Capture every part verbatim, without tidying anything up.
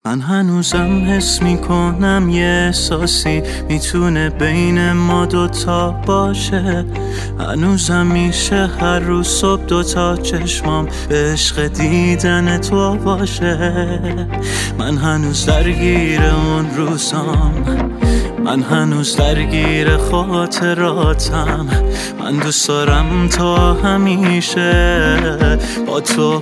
من هنوزم حس میکنم یه احساسی میتونه بین ما دوتا باشه. هنوزم میشه هر روز صبح دوتا چشمام به عشق دیدن تو باشه. من هنوز درگیر اون روزام، من هنوز درگیر خاطراتم. من دوست دارم تا همیشه با تو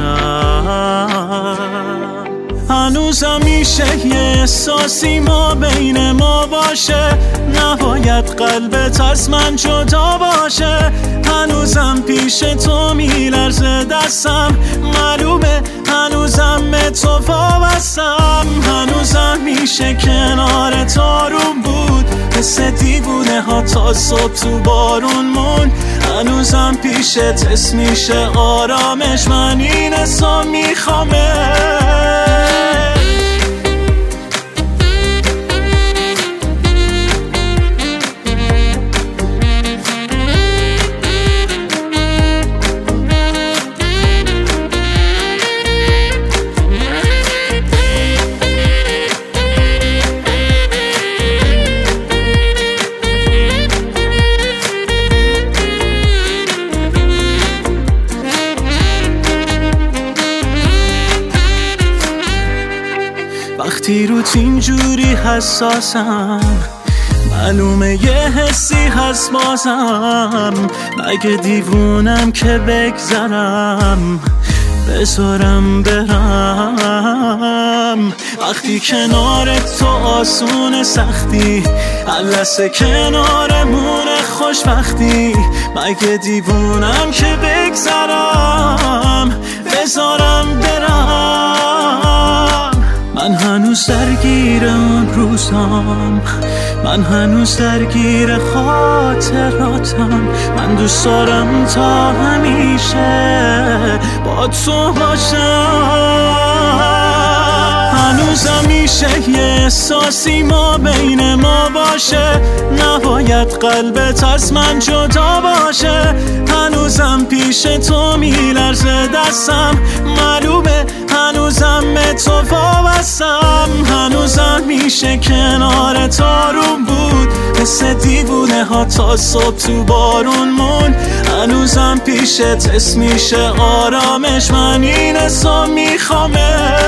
باشم. هنوزم میشه یه احساسی ما بین ما باشه، نباید قلبت از من جدا باشه. هنوزم پیش تو میلرزه دستم، معلومه هنوزم به تو وابستم. هنوزم میشه کنار تو آروم بود، مثل دیوونه ها تا صبح تو بارون مون. هنوزم پیشت حس میشه آرامش، من این حسا میخوامه. وقتی روت اینجوری حساسم، معلومه یه حسی هست بازم. مگه دیوونم که بگذرم بذارم برم؟ وقتی کنار تو آسون سختی، لحظه کنارمون خوشبختی. مگه دیوونم که بگذرم بذارم برم؟ من هنوز درگیر اون روزام، من هنوز درگیر خاطراتم. من دوست دارم تا همیشه با تو باشم. هنوزم میشه یه احساسی ما بین ما باشه، نباید قلبت از من جدا باشه. هنوزم پیش تو میلرزه دستم، معلومه هنوزم به تو وابستم. هنوزم میشه کنار تو آروم بود، مثل دیوونه ها تا صبح تو بارون مون. هنوزم پیشت حس میشه آرامش، من این حسا میخوامه.